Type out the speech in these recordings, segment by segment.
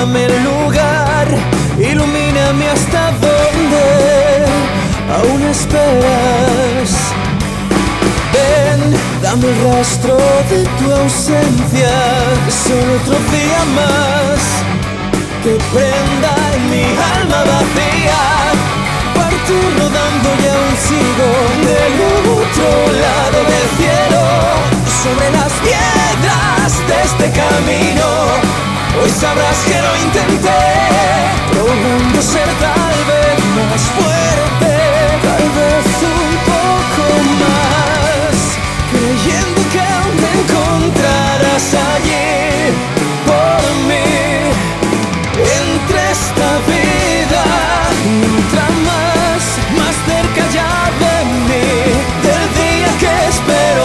enséñame el lugar, ilumíname hasta donde aún esperas. Ven, dame el rastro de tu ausencia, solo otro día más que prenda en mi alma vacía. Parto rodando y aún sigo del otro lado del cielo, sobre las piedras de este camino. Hoy sabrás que lo intenté, probando ser tal vez más fuerte, tal vez un poco más, creyendo que aún me encontrarás allí por mí. Entre esta vida y otra más cerca ya de mí, del día que espero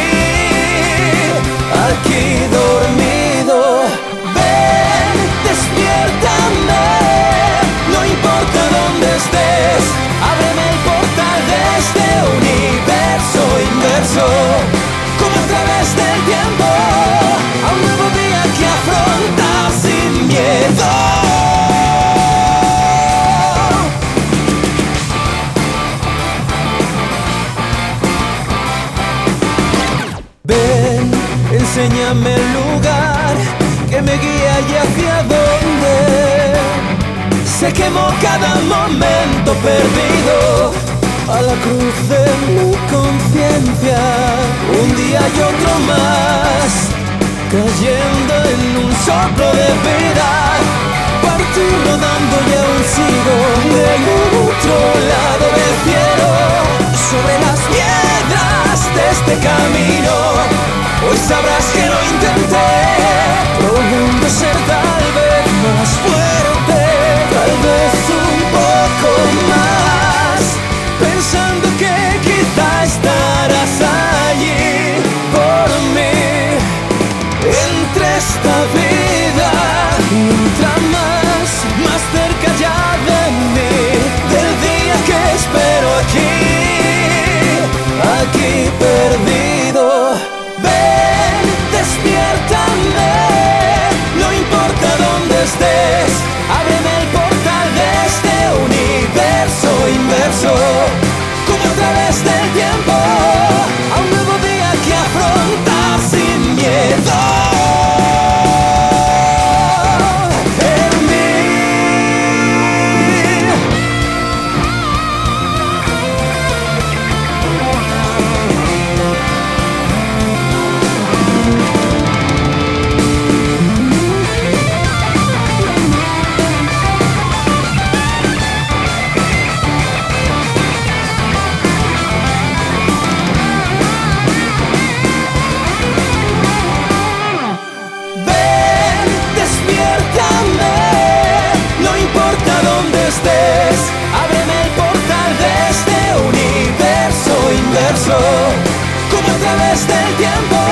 aquí dormido. Ven, despiértame, no importa dónde estés, ábreme el portal de este universo inverso, como a través del tiempo, a un nuevo día que afronta sin miedo. Ven, enséñame el lugar que me guía y hacia dónde se quemó cada momento perdido a la cruz de mi conciencia. Un día y otro más, cayendo en un soplo de vida. Partí rodando y aún sigo del otro lado del cielo, sobre las piedras de este camino. Hoy sabrás que lo intenté, probando ser tal vez más fuerte, tal vez un poco más, pensando que quizá estarás allí por mí. Entre esta vida y otra más cerca ya de mí, del día que espero aquí perdido. Ven, despiértame, no importa dónde estés, ábreme el portal de este universo inverso, como a través del tiempo, a un nuevo día que afrontar sin miedo. Ábreme el portal de este universo inverso, como a través del tiempo,